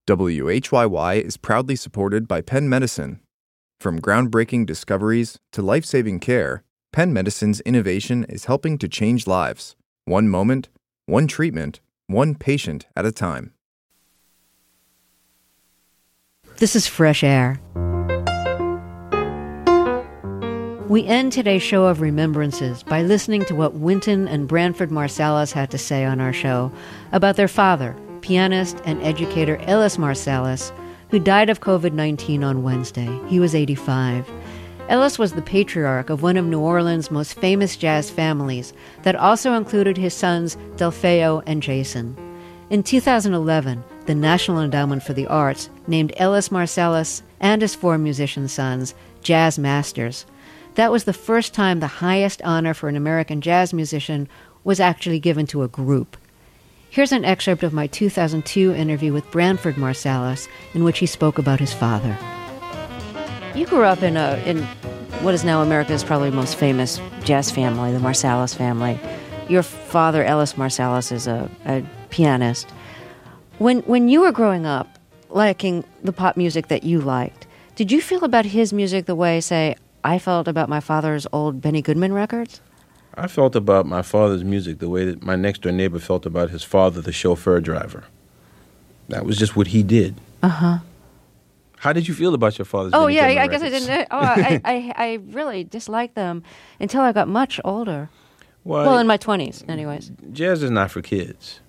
WHYY is proudly supported by Penn Medicine. From groundbreaking discoveries to life-saving care, Penn Medicine's innovation is helping to change lives. One moment, one treatment, one patient at a time. This is Fresh Air. We end today's show of remembrances by listening to what Wynton and Branford Marsalis had to say on our show about their father, pianist and educator Ellis Marsalis, who died of COVID-19 on Wednesday. He was 85. Ellis was the patriarch of one of New Orleans' most famous jazz families that also included his sons Delfeo and Jason. In 2011, the National Endowment for the Arts named Ellis Marsalis and his 4 musician sons Jazz Masters. That was the first time the highest honor for an American jazz musician was actually given to a group. Here's an excerpt of my 2002 interview with Branford Marsalis, in which he spoke about his father. You grew up in what is now America's probably most famous jazz family, the Marsalis family. Your father, Ellis Marsalis, is a pianist. When you were growing up, liking the pop music that you liked, did you feel about his music the way, say, I felt about my father's old Benny Goodman records? I felt about my father's music the way that my next-door neighbor felt about his father, the chauffeur driver. That was just what he did. Uh-huh. How did you feel about your father's Benny Goodman I records? guess I didn't. I really disliked them until I got much older. Well, in my 20s, anyways. Jazz is not for kids.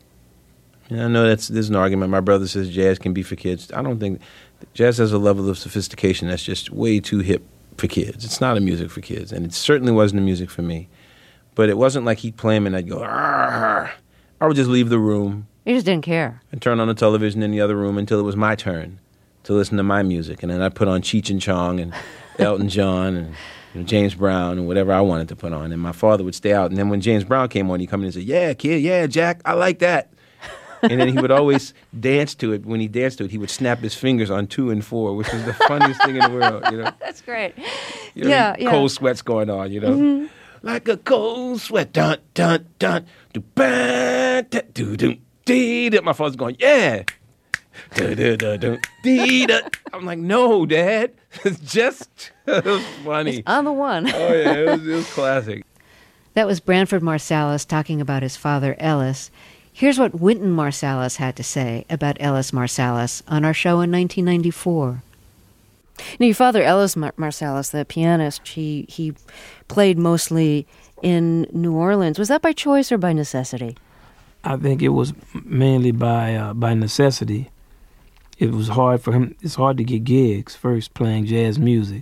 I know there's an argument. My brother says jazz can be for kids. I don't think jazz has a level of sophistication that's just way too hip for kids. It's not a music for kids, and it certainly wasn't a music for me. But it wasn't like he'd play them and I'd go, Arr! I would just leave the room. You just didn't care. And turn on the television in the other room until it was my turn to listen to my music. And then I'd put on Cheech and Chong and Elton John and James Brown and whatever I wanted to put on. And my father would stay out. And then when James Brown came on, he'd come in and say, yeah, kid, yeah, Jack, I like that. And then he would always dance to it. When he danced to it, he would snap his fingers on 2 and 4, which was the funniest thing in the world, you know. That's great. Yeah. Cold sweats going on, you know. Mm-hmm. Like a cold sweat, dun, dun, dun, do, ba, da, do, do, dee, da. My father's going, yeah. Da, da, da, da, dee, da. I'm like, no, Dad. It's just, it was funny. It's on the one. Oh, yeah, it was classic. That was Branford Marsalis talking about his father, Ellis. Here's what Wynton Marsalis had to say about Ellis Marsalis on our show in 1994. Now, your father, Ellis Marsalis, the pianist, he played mostly in New Orleans. Was that by choice or by necessity? I think it was mainly by necessity. It was hard for him. It's hard to get gigs first playing jazz music,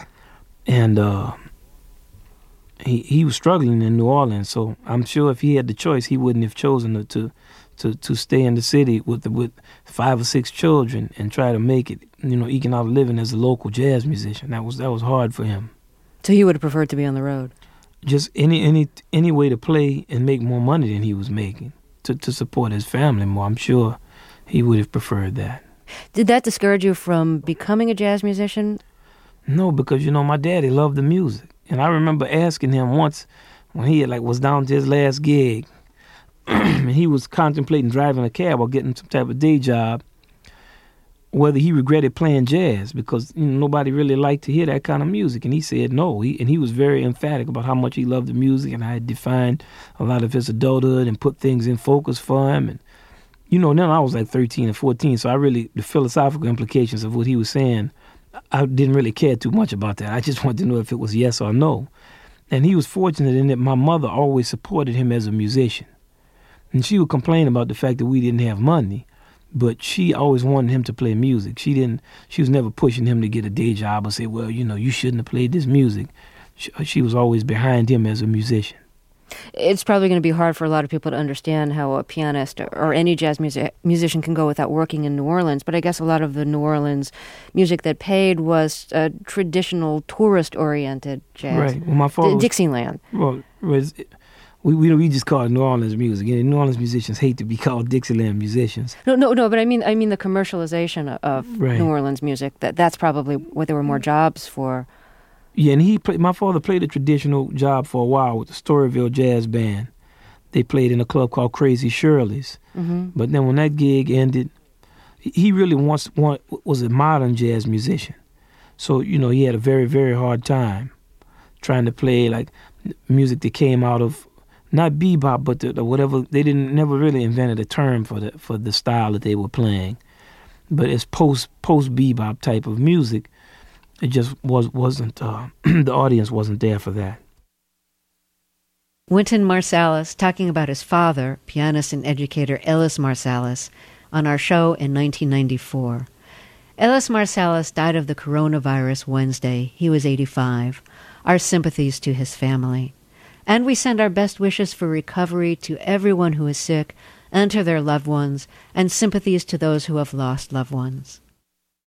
and he was struggling in New Orleans. So I'm sure if he had the choice, he wouldn't have chosen to stay in the city with 5 or 6 children and try to make it, eking out a living as a local jazz musician. That was hard for him. So he would have preferred to be on the road? Just any way to play and make more money than he was making to support his family more. I'm sure he would have preferred that. Did that discourage you from becoming a jazz musician? No, because, my daddy loved the music. And I remember asking him once when he was down to his last gig, and he was contemplating driving a cab or getting some type of day job, whether he regretted playing jazz because nobody really liked to hear that kind of music. And he said no. He was very emphatic about how much he loved the music, and I had defined a lot of his adulthood and put things in focus for him. And, then I was like 13 or 14, so the philosophical implications of what he was saying, I didn't really care too much about that. I just wanted to know if it was yes or no. And he was fortunate in that my mother always supported him as a musician. And she would complain about the fact that we didn't have money, but she always wanted him to play music. She was never pushing him to get a day job or say, well, you shouldn't have played this music. She was always behind him as a musician. It's probably going to be hard for a lot of people to understand how a pianist or any jazz musician can go without working in New Orleans, but I guess a lot of the New Orleans music that paid was traditional tourist-oriented jazz. Right. Well, my father Dixieland. Well, we just call it New Orleans music. And New Orleans musicians hate to be called Dixieland musicians. No, but I mean the commercialization of right. New Orleans music. That's probably what there were more jobs for. Yeah, and my father played a traditional job for a while with the Storyville Jazz Band. They played in a club called Crazy Shirley's. Mm-hmm. But then when that gig ended, he really was a modern jazz musician. So, he had a very, very hard time trying to play like music that came out of not bebop, but the whatever. They never really invented a term for the style that they were playing. But it's post bebop type of music. It just wasn't the audience wasn't there for that. Wynton Marsalis talking about his father, pianist and educator Ellis Marsalis, on our show in 1994. Ellis Marsalis died of the coronavirus Wednesday. He was 85. Our sympathies to his family. And we send our best wishes for recovery to everyone who is sick and to their loved ones, and sympathies to those who have lost loved ones.